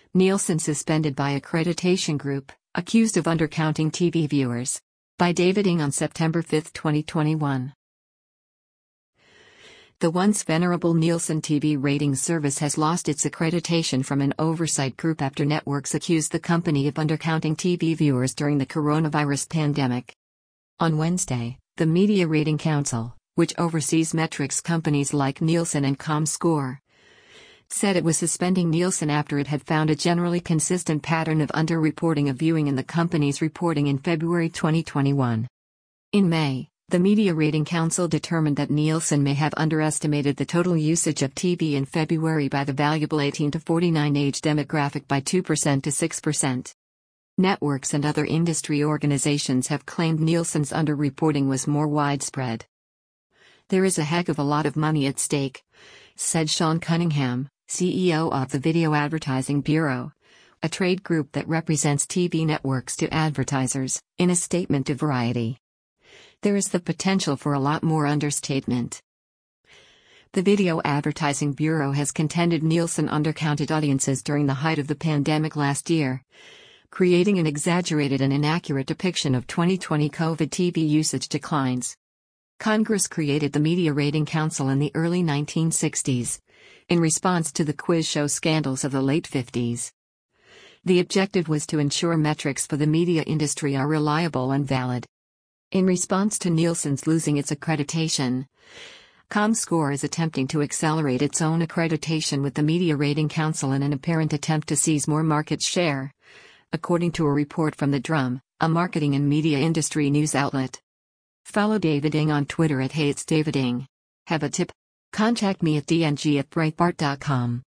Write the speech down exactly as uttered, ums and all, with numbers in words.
Nielsen suspended by accreditation group, accused of undercounting T V viewers. By David Ng on September fifth, twenty twenty-one. The once venerable Nielsen T V ratings service has lost its accreditation from an oversight group after networks accused the company of undercounting T V viewers during the coronavirus pandemic. On Wednesday, the Media Rating Council, which oversees metrics companies like Nielsen and Comscore, said it was suspending Nielsen after it had found a generally consistent pattern of underreporting of viewing in the company's reporting in February twenty twenty-one. In May, the Media Rating Council determined that Nielsen may have underestimated the total usage of T V in February by the valuable eighteen to forty-nine age demographic by two percent to six percent. Networks and other industry organizations have claimed Nielsen's underreporting was more widespread. "There is a heck of a lot of money at stake," said Sean Cunningham, C E O of the Video Advertising Bureau, a trade group that represents T V networks to advertisers, in a statement to Variety. "There is the potential for a lot more understatement." The Video Advertising Bureau has contended Nielsen undercounted audiences during the height of the pandemic last year, creating an exaggerated and inaccurate depiction of twenty twenty COVID T V usage declines. Congress created the Media Rating Council in the early nineteen sixties, in response to the quiz show scandals of the late fifties. The objective was to ensure metrics for the media industry are reliable and valid. In response to Nielsen's losing its accreditation, Comscore is attempting to accelerate its own accreditation with the Media Rating Council in an apparent attempt to seize more market share, according to a report from The Drum, a marketing and media industry news outlet. Follow David Ng on Twitter at Hey It's David Ng. Have a tip? Contact me at d n g at breitbart dot com.